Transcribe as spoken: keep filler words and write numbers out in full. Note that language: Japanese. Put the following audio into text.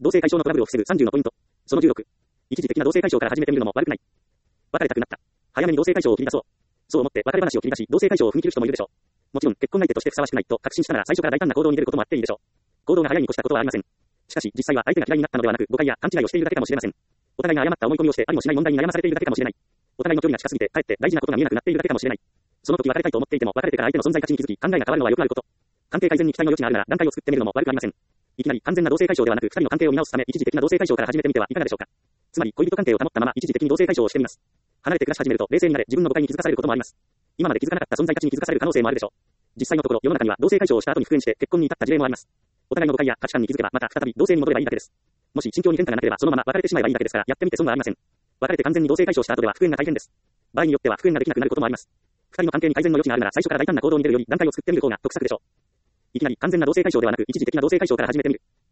同性解消のトラブルを防ぐさんじゅうのポイント。そのじゅうろく。一時的な同性解消から始めてみるのも悪くない。別れたくなった。早めに同性解消を切り出そう。そう思って別れ話を切り出し、同性解消を踏み切る人もいるでしょう。もちろん、結婚相手としてふさわしくないと確信したなら最初から大胆な行動に出ることもあっていいでしょう。行動が早いに越したことはありません。しかし、実際は相手が嫌いになったのではなく、誤解や勘違いをしているだけかもしれません。お互いが誤った思い込みをしてありもしない問題に悩まされているだけかもしれない。お互いの距離が近すぎて、かえって大事なことが見えなくなっているだけかもしれない。その時別れたいと思っていても、別れてから相手の存在価値に気づき、考えが変わるのはよくあること。関係改善に期待の余地があるなら、段階を作ってみるのも悪くありません。いきなり完全な同性解消ではなく、二人の関係を見直すため、一時的な同性解消から始めてみてはいかがでしょうか。つまり、恋人関係を保ったまま、一時的に同性解消をしてみます。離れて暮らし始めると、冷静になれ、自分の誤解に気づかされることもあります。今まで気づかなかった存在価値に気づかされる可能性もあるでしょう。実際のところ、世の中には同性解消をした後に復縁して結婚に至った事例もあります。お互いの誤解や価値観に気づけば、また再び同性に戻ればいいだけです。もし心境に変化がなければ、そのまま別れてしまえばいいだけですから、やってみて損はありません。別れて完全に同性解消した後では復縁が大変です。場合によっては復縁ができなくなることもあります。二人の関係に改善の余地があるなら、最初から大胆な行動に出るより段階を作ってみる方が得策でしょう。いきなり完全な同性解消ではなく、一時的な同性解消から始めてみる。